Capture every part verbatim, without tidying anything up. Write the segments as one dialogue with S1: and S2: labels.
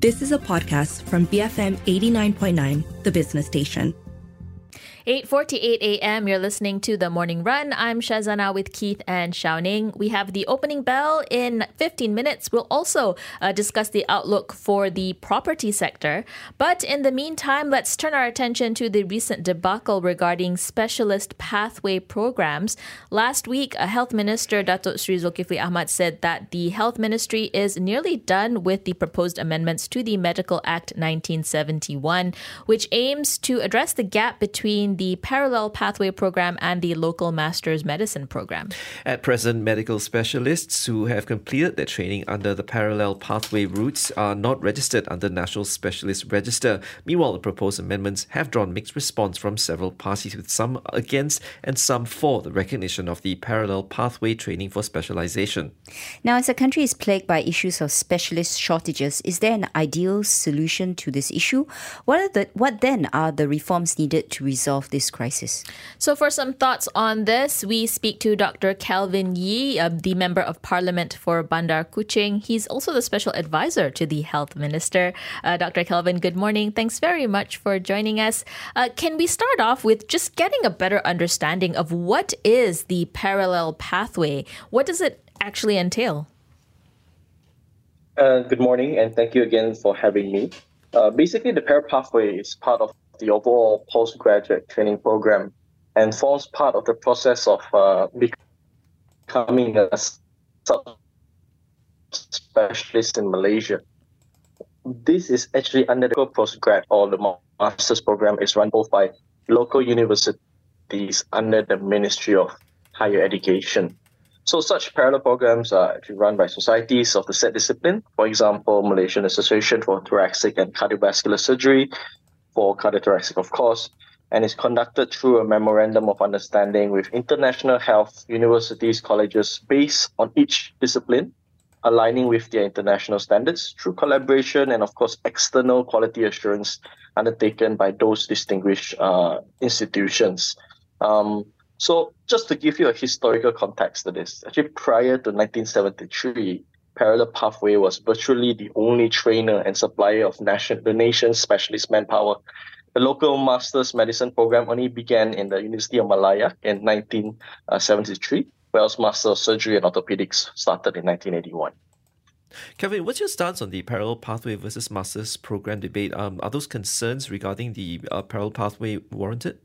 S1: This is a podcast from B F M eighty-nine point nine, the business station.
S2: eight forty-eight a.m. You're listening to The Morning Run. I'm Shazana with Keith and Xiaoning. We have the opening bell in fifteen minutes. We'll also uh, discuss the outlook for the property sector. But in the meantime, let's turn our attention to the recent debacle regarding specialist pathway programs. Last week, a Health Minister, Datuk Sri Zulkifli Ahmad, said that the Health Ministry is nearly done with the proposed amendments to the Medical Act nineteen seventy-one, which aims to address the gap between the Parallel Pathway Program and the Local Masters Medicine Program.
S3: At present, medical specialists who have completed their training under the Parallel Pathway routes are not registered under National Specialist Register. Meanwhile, the proposed amendments have drawn mixed response from several parties, with some against and some for the recognition of the Parallel Pathway training for specialisation.
S4: Now, as the country is plagued by issues of specialist shortages, is there an ideal solution to this issue? What are the what then are the reforms needed to resolve this crisis?
S2: So for some thoughts on this, we speak to Doctor Kelvin Yee, uh, the Member of Parliament for Bandar Kuching. He's also the Special Advisor to the Health Minister. Uh, Doctor Kelvin, good morning. Thanks very much for joining us. Uh, can we start off with just getting a better understanding of what is the Parallel Pathway? What does it actually entail?
S5: Uh, good morning, and thank you again for having me. Uh, basically, the Parallel Pathway is part of the overall postgraduate training program and forms part of the process of uh, becoming a specialist in Malaysia. This is actually under the postgrad or the master's program is run both by local universities under the Ministry of Higher Education. So such parallel programs are actually run by societies of the said discipline. For example, Malaysian Association for Thoracic and Cardiovascular Surgery, for cardiothoracic, of course, and is conducted through a memorandum of understanding with international health universities, colleges based on each discipline, aligning with their international standards through collaboration and, of course, external quality assurance undertaken by those distinguished uh, institutions. Um, so just to give you a historical context to this, actually prior to nineteen seventy-three, Parallel Pathway was virtually the only trainer and supplier of nation, the nation's specialist manpower. The local master's medicine program only began in the University of Malaya in nineteen seventy-three, whereas Master of Surgery and Orthopedics started in nineteen eighty-one.
S3: Kevin, what's your stance on the Parallel Pathway versus Master's program debate? Um, are those concerns regarding the uh, Parallel Pathway warranted?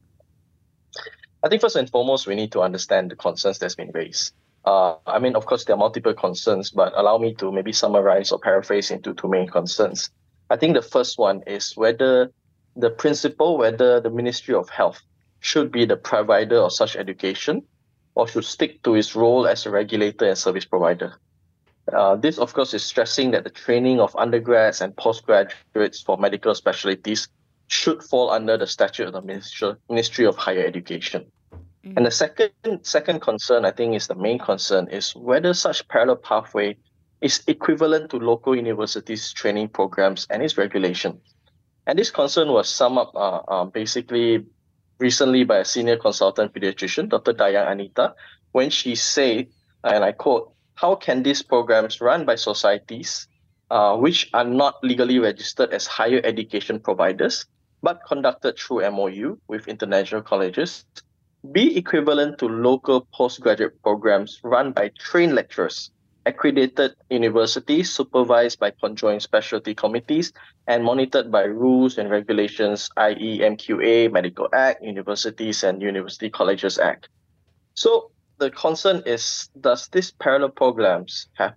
S5: I think first and foremost, we need to understand the concerns that's been raised. Uh, I mean, of course, there are multiple concerns, but allow me to maybe summarize or paraphrase into two main concerns. I think the first one is whether the principle, whether the Ministry of Health should be the provider of such education or should stick to its role as a regulator and service provider. Uh, this, of course, is stressing that the training of undergrads and postgraduates for medical specialties should fall under the statute of the Ministry Ministry of Higher Education. Mm. And the second second concern, I think, is the main concern, is whether such parallel pathway is equivalent to local universities' training programs and its regulation. And this concern was summed up uh, uh, basically recently by a senior consultant pediatrician, Doctor Dayang Anita, when she said, and I quote, "How can these programs run by societies uh, which are not legally registered as higher education providers, but conducted through M O U with international colleges, be equivalent to local postgraduate programs run by trained lecturers, accredited universities supervised by conjoined specialty committees and monitored by rules and regulations, that is M Q A, Medical Act, Universities and University Colleges Act." So the concern is, does these parallel programs have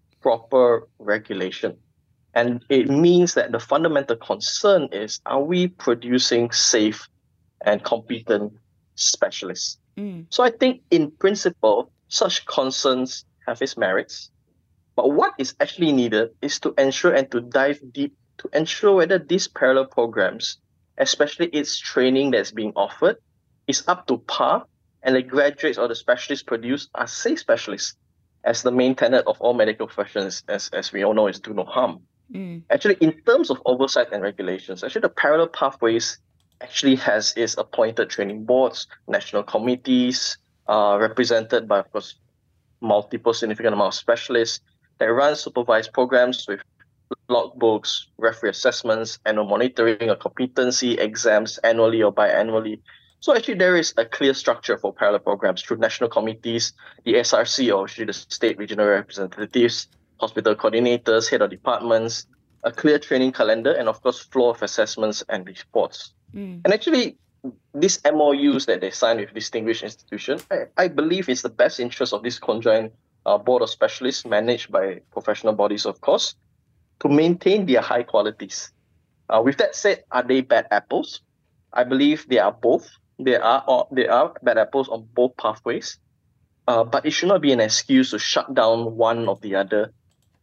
S5: proper regulation? And it means that the fundamental concern is, are we producing safe and competent specialists? Mm. So I think in principle, such concerns have its merits. But what is actually needed is to ensure and to dive deep to ensure whether these parallel programs, especially its training that's being offered, is up to par and the graduates or the specialists produced are safe specialists, as the main tenet of all medical professions, as, as we all know, is do no harm. Mm. Actually, in terms of oversight and regulations, actually the parallel pathways actually has its appointed training boards, national committees, uh, represented by, of course, multiple significant amount of specialists that run supervised programs with logbooks, referee assessments, annual monitoring of competency, exams annually or biannually. So actually there is a clear structure for parallel programs through national committees, the S R C or actually the state regional representatives, hospital coordinators, head of departments, a clear training calendar, and of course flow of assessments and reports. Mm. And actually these M O Us that they sign with distinguished institutions, I, I believe it's the best interest of this conjoined uh, board of specialists managed by professional bodies, of course, to maintain their high qualities. Uh, with that said, are they bad apples? I believe they are both. There are there are bad apples on both pathways, uh, but it should not be an excuse to shut down one or the other,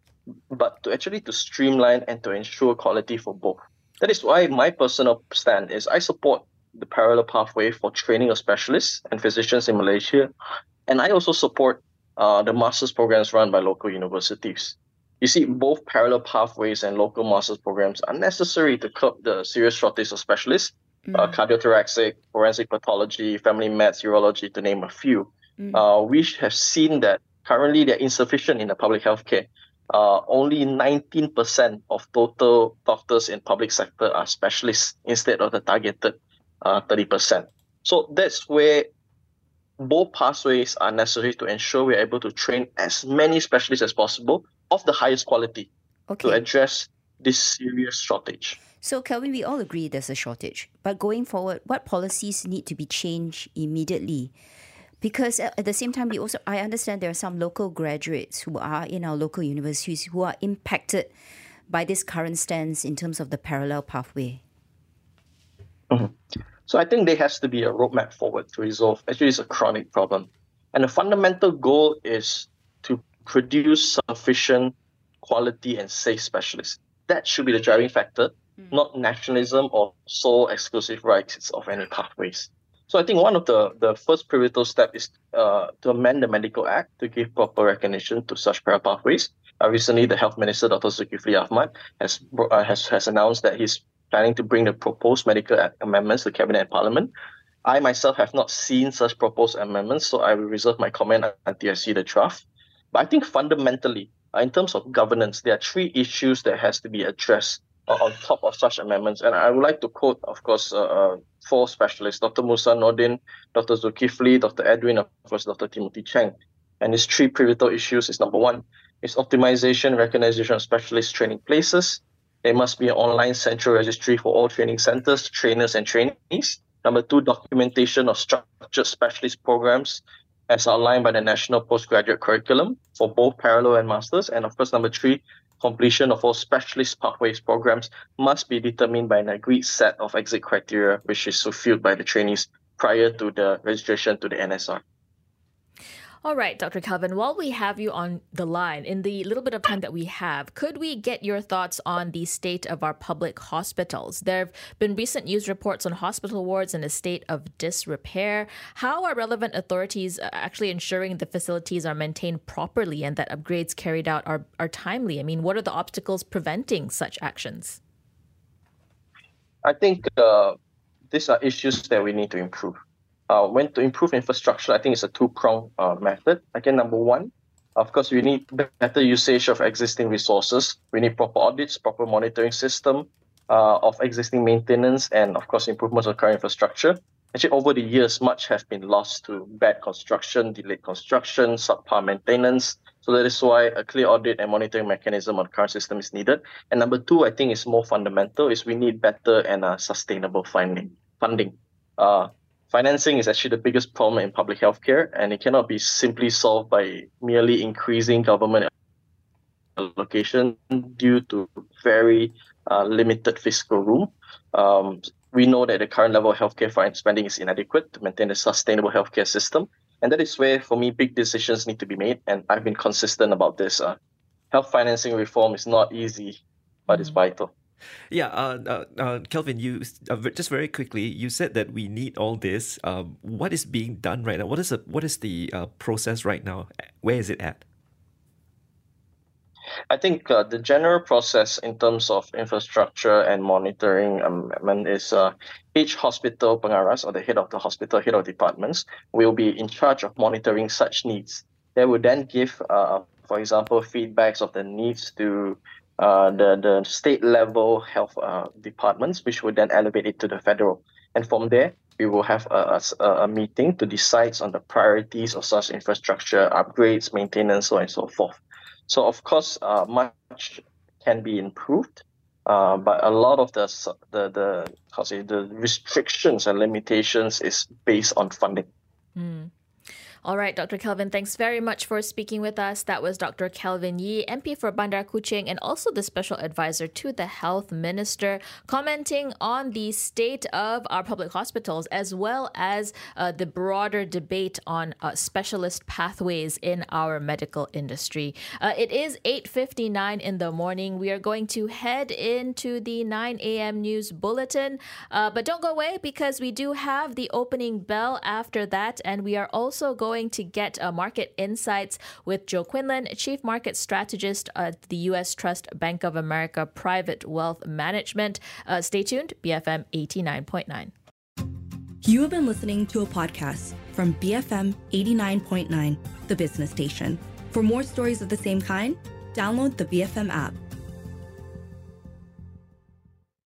S5: but to actually to streamline and to ensure quality for both. That is why my personal stand is I support the parallel pathway for training of specialists and physicians in Malaysia, and I also support uh, the master's programs run by local universities. You see, both parallel pathways and local master's programs are necessary to curb the serious shortage of specialists. Mm. Uh, cardiothoracic, forensic pathology, family meds, urology, to name a few. Mm. Uh, we have seen that currently they're insufficient in the public healthcare. Uh, only nineteen percent of total doctors in public sector are specialists instead of the targeted uh, thirty percent. So that's where both pathways are necessary to ensure we're able to train as many specialists as possible of the highest quality okay. to address this serious shortage.
S4: So, Kelvin, we all agree there's a shortage. But going forward, what policies need to be changed immediately? Because at the same time, we also I understand there are some local graduates who are in our local universities who are impacted by this current stance in terms of the parallel pathway.
S5: Mm-hmm. So I think there has to be a roadmap forward to resolve. Actually, it's a chronic problem. And the fundamental goal is to produce sufficient quality and safe specialists. That should be the driving factor, mm. not nationalism or sole exclusive rights of any pathways. So I think one of the, the first pivotal steps is uh, to amend the Medical Act to give proper recognition to such parallel pathways. Uh, recently, the Health Minister, Doctor Zulkifli Ahmad, has, uh, has has announced that he's planning to bring the proposed Medical Act amendments to Cabinet and Parliament. I myself have not seen such proposed amendments, so I will reserve my comment until I see the draft. But I think fundamentally, uh, in terms of governance, there are three issues that has to be addressed uh, on top of such amendments. And I would like to quote, of course, uh, uh, four specialists, Doctor Musa Nordin, Doctor Zulkifli, Doctor Edwin, of course, Doctor Timothy Cheng. And these three pivotal issues is number one, is optimization, recognition of specialist training places. There must be an online central registry for all training centers, trainers and trainees. Number two, documentation of structured specialist programs as outlined by the National Postgraduate Curriculum for both parallel and masters. And of course, number three, completion of all specialist pathways programs must be determined by an agreed set of exit criteria, which is fulfilled by the trainees prior to the registration to the N S R.
S2: All right, Doctor Kelvin, while we have you on the line, in the little bit of time that we have, could we get your thoughts on the state of our public hospitals? There have been recent news reports on hospital wards in a state of disrepair. How are relevant authorities actually ensuring the facilities are maintained properly and that upgrades carried out are, are timely? I mean, what are the obstacles preventing such actions?
S5: I think uh, these are issues that we need to improve. Uh, when to improve infrastructure, I think it's a two-pronged uh, method. Again, number one, of course, we need better usage of existing resources. We need proper audits, proper monitoring system uh, of existing maintenance, and of course, improvements of current infrastructure. Actually, over the years, much has been lost to bad construction, delayed construction, subpar maintenance. So that is why a clear audit and monitoring mechanism on the current system is needed. And number two, I think is more fundamental, is we need better and uh, sustainable funding. funding. Uh, Financing is actually the biggest problem in public healthcare, and it cannot be simply solved by merely increasing government allocation due to very uh, limited fiscal room. Um, we know that the current level of healthcare finance spending is inadequate to maintain a sustainable healthcare system, and that is where, for me, big decisions need to be made, and I've been consistent about this. Uh, health financing reform is not easy, but it's vital.
S3: Yeah, uh, uh, uh, Kelvin, you uh, just very quickly, you said that we need all this. Um, what is being done right now? What is the, what is the uh, process right now? Where is it at?
S5: I think uh, the general process in terms of infrastructure and monitoring amendment is uh, each hospital pengaras, or the head of the hospital, head of departments, will be in charge of monitoring such needs. They will then give, uh, for example, feedbacks of the needs to uh, the, the state level health uh, departments, which would then elevate it to the federal. And from there, we will have a, a, a meeting to decide on the priorities of such infrastructure, upgrades, maintenance, so on and so forth. So, of course, uh, much can be improved, uh, but a lot of the the the how say the restrictions and limitations is based on funding.
S2: Mm. All right, Doctor Kelvin, thanks very much for speaking with us. That was Doctor Kelvin Yee, M P for Bandar Kuching and also the Special Advisor to the Health Minister, commenting on the state of our public hospitals as well as uh, the broader debate on uh, specialist pathways in our medical industry. Uh, it is eight fifty-nine in the morning. We are going to head into the nine a.m. news bulletin, uh, but don't go away because we do have the opening bell after that, and we are also going going to get uh, market insights with Joe Quinlan, Chief Market Strategist at the U S Trust Bank of America Private Wealth Management. Uh, stay tuned, B F M eighty-nine point nine.
S1: You have been listening to a podcast from B F M eighty-nine point nine, the business station. For more stories of the same kind, download the B F M app.